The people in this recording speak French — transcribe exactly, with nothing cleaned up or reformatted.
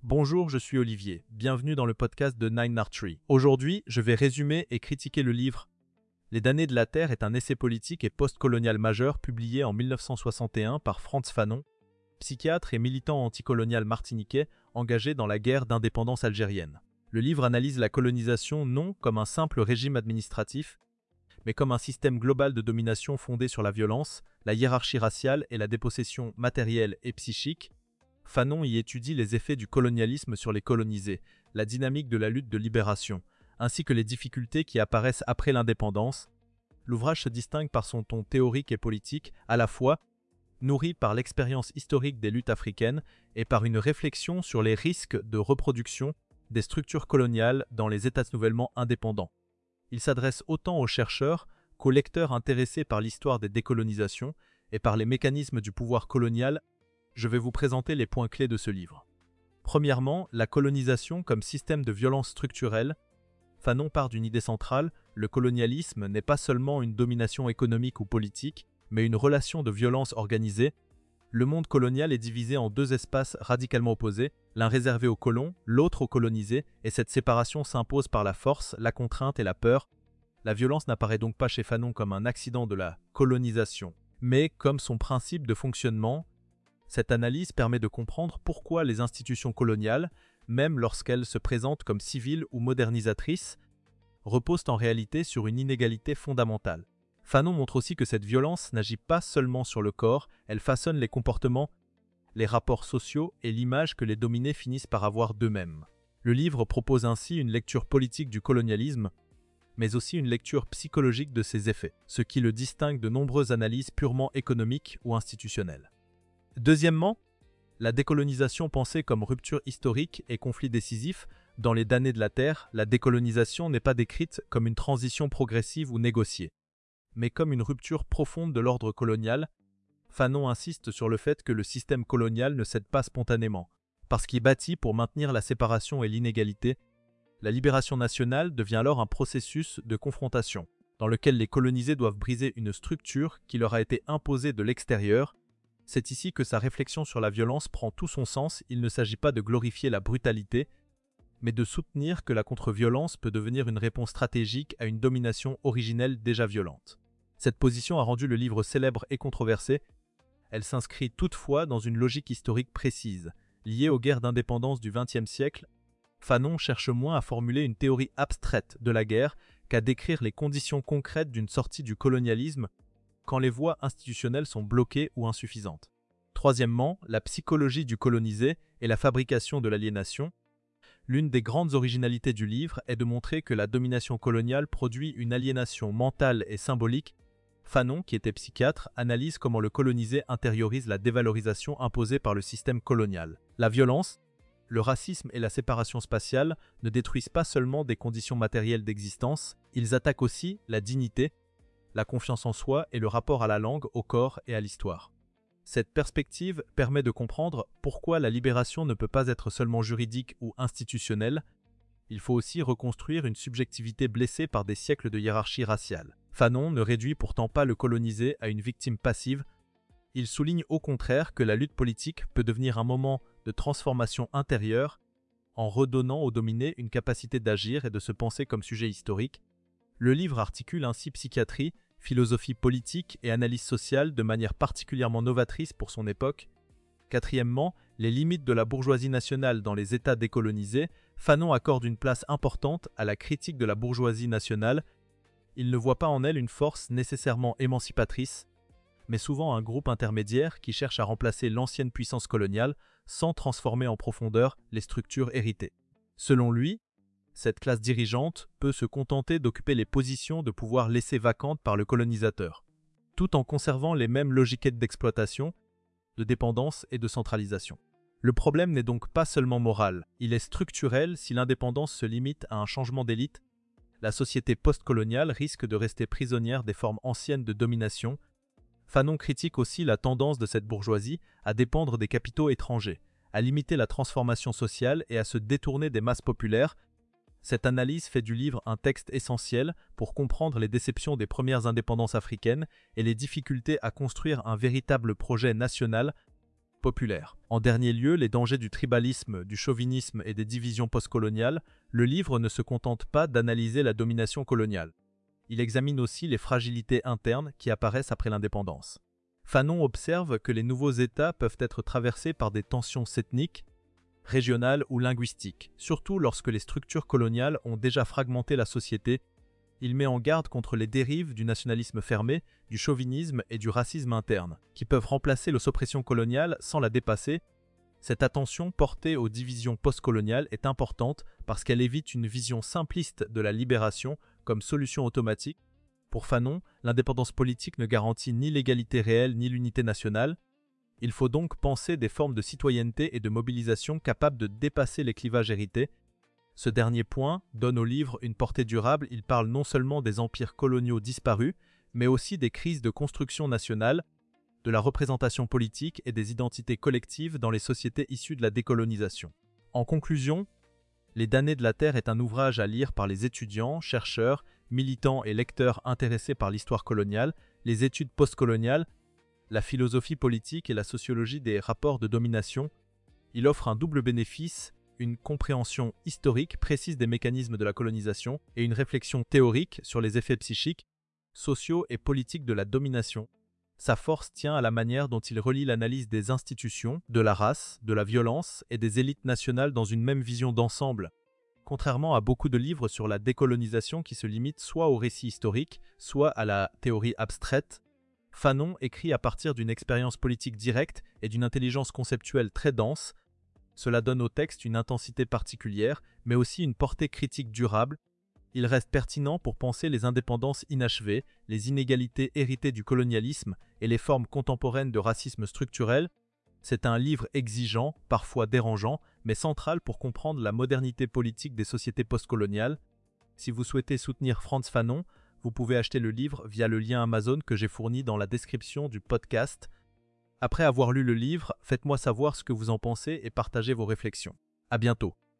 Bonjour, je suis Olivier. Bienvenue dans le podcast de Nine Archery. Aujourd'hui, je vais résumer et critiquer le livre Les damnés de la Terre est un essai politique et postcolonial majeur publié en mille neuf cent soixante et un par Frantz Fanon, psychiatre et militant anticolonial martiniquais engagé dans la guerre d'indépendance algérienne. Le livre analyse la colonisation non comme un simple régime administratif, mais comme un système global de domination fondé sur la violence, la hiérarchie raciale et la dépossession matérielle et psychique. Fanon y étudie les effets du colonialisme sur les colonisés, la dynamique de la lutte de libération, ainsi que les difficultés qui apparaissent après l'indépendance. L'ouvrage se distingue par son ton théorique et politique, à la fois nourri par l'expérience historique des luttes africaines et par une réflexion sur les risques de reproduction des structures coloniales dans les États nouvellement indépendants. Il s'adresse autant aux chercheurs qu'aux lecteurs intéressés par l'histoire des décolonisations et par les mécanismes du pouvoir colonial. Je vais vous présenter les points clés de ce livre. Premièrement, la colonisation comme système de violence structurelle. Fanon part d'une idée centrale, le colonialisme n'est pas seulement une domination économique ou politique, mais une relation de violence organisée. Le monde colonial est divisé en deux espaces radicalement opposés, l'un réservé aux colons, l'autre aux colonisés, et cette séparation s'impose par la force, la contrainte et la peur. La violence n'apparaît donc pas chez Fanon comme un accident de la colonisation, mais comme son principe de fonctionnement. Cette analyse permet de comprendre pourquoi les institutions coloniales, même lorsqu'elles se présentent comme civiles ou modernisatrices, reposent en réalité sur une inégalité fondamentale. Fanon montre aussi que cette violence n'agit pas seulement sur le corps, elle façonne les comportements, les rapports sociaux et l'image que les dominés finissent par avoir d'eux-mêmes. Le livre propose ainsi une lecture politique du colonialisme, mais aussi une lecture psychologique de ses effets, ce qui le distingue de nombreuses analyses purement économiques ou institutionnelles. Deuxièmement, la décolonisation pensée comme rupture historique et conflit décisif. Dans Les damnés de la Terre, la décolonisation n'est pas décrite comme une transition progressive ou négociée, mais comme une rupture profonde de l'ordre colonial. Fanon insiste sur le fait que le système colonial ne cède pas spontanément, parce qu'il bâtit pour maintenir la séparation et l'inégalité. La libération nationale devient alors un processus de confrontation, dans lequel les colonisés doivent briser une structure qui leur a été imposée de l'extérieur. C'est ici que sa réflexion sur la violence prend tout son sens. Il ne s'agit pas de glorifier la brutalité, mais de soutenir que la contre-violence peut devenir une réponse stratégique à une domination originelle déjà violente. Cette position a rendu le livre célèbre et controversé. Elle s'inscrit toutefois dans une logique historique précise, liée aux guerres d'indépendance du vingtième siècle. Fanon cherche moins à formuler une théorie abstraite de la guerre qu'à décrire les conditions concrètes d'une sortie du colonialisme quand les voies institutionnelles sont bloquées ou insuffisantes. Troisièmement, la psychologie du colonisé et la fabrication de l'aliénation. L'une des grandes originalités du livre est de montrer que la domination coloniale produit une aliénation mentale et symbolique. Fanon, qui était psychiatre, analyse comment le colonisé intériorise la dévalorisation imposée par le système colonial. La violence, le racisme et la séparation spatiale ne détruisent pas seulement des conditions matérielles d'existence, ils attaquent aussi la dignité, la confiance en soi et le rapport à la langue, au corps et à l'histoire. Cette perspective permet de comprendre pourquoi la libération ne peut pas être seulement juridique ou institutionnelle. Il faut aussi reconstruire une subjectivité blessée par des siècles de hiérarchie raciale. Fanon ne réduit pourtant pas le colonisé à une victime passive. Il souligne au contraire que la lutte politique peut devenir un moment de transformation intérieure en redonnant aux dominés une capacité d'agir et de se penser comme sujet historique. Le livre articule ainsi psychiatrie, philosophie politique et analyse sociale de manière particulièrement novatrice pour son époque. Quatrièmement, les limites de la bourgeoisie nationale dans les États décolonisés. Fanon accorde une place importante à la critique de la bourgeoisie nationale. Il ne voit pas en elle une force nécessairement émancipatrice, mais souvent un groupe intermédiaire qui cherche à remplacer l'ancienne puissance coloniale sans transformer en profondeur les structures héritées. Selon lui, cette classe dirigeante peut se contenter d'occuper les positions de pouvoir laissées vacantes par le colonisateur, tout en conservant les mêmes logiques d'exploitation, de dépendance et de centralisation. Le problème n'est donc pas seulement moral, il est structurel. Si l'indépendance se limite à un changement d'élite, la société postcoloniale risque de rester prisonnière des formes anciennes de domination. Fanon critique aussi la tendance de cette bourgeoisie à dépendre des capitaux étrangers, à limiter la transformation sociale et à se détourner des masses populaires. Cette analyse fait du livre un texte essentiel pour comprendre les déceptions des premières indépendances africaines et les difficultés à construire un véritable projet national. populaire. En dernier lieu, les dangers du tribalisme, du chauvinisme et des divisions postcoloniales, le livre ne se contente pas d'analyser la domination coloniale. Il examine aussi les fragilités internes qui apparaissent après l'indépendance. Fanon observe que les nouveaux États peuvent être traversés par des tensions ethniques, régionales ou linguistiques, surtout lorsque les structures coloniales ont déjà fragmenté la société. Il met en garde contre les dérives du nationalisme fermé, du chauvinisme et du racisme interne, qui peuvent remplacer l'oppression coloniale sans la dépasser. Cette attention portée aux divisions postcoloniales est importante parce qu'elle évite une vision simpliste de la libération comme solution automatique. Pour Fanon, l'indépendance politique ne garantit ni l'égalité réelle ni l'unité nationale. Il faut donc penser des formes de citoyenneté et de mobilisation capables de dépasser les clivages hérités. Ce dernier point donne au livre une portée durable. Il parle non seulement des empires coloniaux disparus, mais aussi des crises de construction nationale, de la représentation politique et des identités collectives dans les sociétés issues de la décolonisation. En conclusion, Les damnés de la Terre est un ouvrage à lire par les étudiants, chercheurs, militants et lecteurs intéressés par l'histoire coloniale, les études postcoloniales, la philosophie politique et la sociologie des rapports de domination. Il offre un double bénéfice, une compréhension historique précise des mécanismes de la colonisation et une réflexion théorique sur les effets psychiques, sociaux et politiques de la domination. Sa force tient à la manière dont il relie l'analyse des institutions, de la race, de la violence et des élites nationales dans une même vision d'ensemble. Contrairement à beaucoup de livres sur la décolonisation qui se limitent soit au récit historique, soit à la théorie abstraite, Fanon écrit à partir d'une expérience politique directe et d'une intelligence conceptuelle très dense. Cela donne au texte une intensité particulière, mais aussi une portée critique durable. Il reste pertinent pour penser les indépendances inachevées, les inégalités héritées du colonialisme et les formes contemporaines de racisme structurel. C'est un livre exigeant, parfois dérangeant, mais central pour comprendre la modernité politique des sociétés postcoloniales. Si vous souhaitez soutenir Frantz Fanon, vous pouvez acheter le livre via le lien Amazon que j'ai fourni dans la description du podcast. Après avoir lu le livre, faites-moi savoir ce que vous en pensez et partagez vos réflexions. À bientôt.